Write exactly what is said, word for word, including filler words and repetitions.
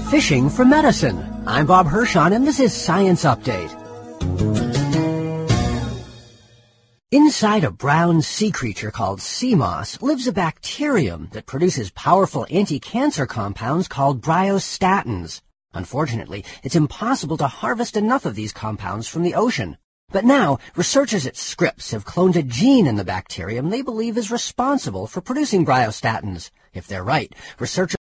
Fishing for medicine. I'm Bob Hirschon, and this is Science Update. Inside a brown sea creature called sea moss lives a bacterium that produces powerful anti-cancer compounds called bryostatins. Unfortunately, it's impossible to harvest enough of these compounds from the ocean. But now, researchers at Scripps have cloned a gene in the bacterium they believe is responsible for producing bryostatins. If they're right, researchers